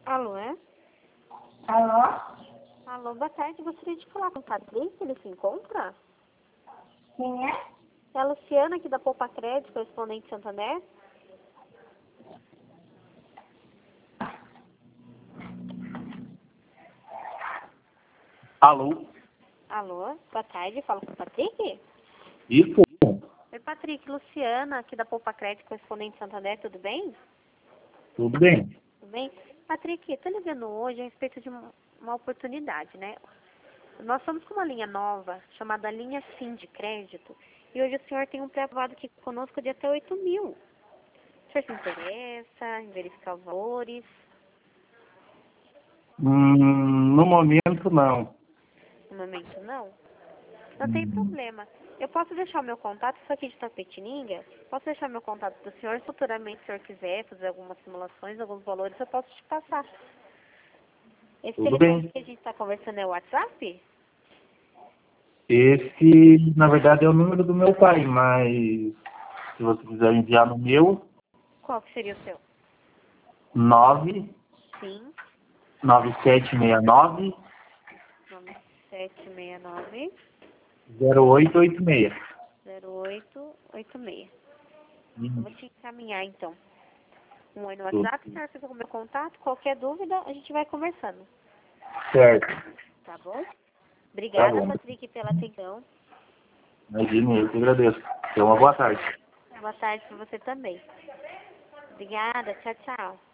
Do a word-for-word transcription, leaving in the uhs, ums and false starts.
Alô, é? Alô? Alô, boa tarde. Gostaria de falar com o Patrick, ele se encontra? Quem é? É a Luciana aqui da Poupa Crédito, correspondente Santander. Alô? Alô, boa tarde. Fala com o Patrick? Isso? Oi, Patrick. Luciana aqui da Poupa Crédito, correspondente Santander. Tudo bem? Tudo bem? Tudo bem? Patrick, tô ligando hoje a respeito de uma uma oportunidade, né? Nós estamos com uma linha nova, chamada linha Sim de Crédito, e hoje o senhor tem um pré-aprovado aqui conosco de até oito mil. O senhor se interessa em verificar os valores? Hum, no momento, não. No momento, não? Não tem problema. Eu posso deixar o meu contato, isso aqui de Tapetininga, posso deixar meu contato do senhor, se futuramente o senhor quiser fazer algumas simulações, alguns valores, eu posso te passar. Esse Tudo telefone bem. que a gente está conversando é o WhatsApp? Esse, na verdade, é o número do meu pai, mas se você quiser enviar no meu, Qual que seria o seu? nove Sim, nove sete seis nove nove sete seis nove zero oito oito seis. zero oito oito seis. Eu vou te encaminhar então. Um oi no Tudo WhatsApp, o senhor fica com o meu contato. Qualquer dúvida, a gente vai conversando. certo. Tá bom? Tá Obrigada, bom. Patrick, pela atenção. Imagina, eu que agradeço. Tenha uma boa tarde. Boa tarde para você também. Obrigada, tchau, tchau.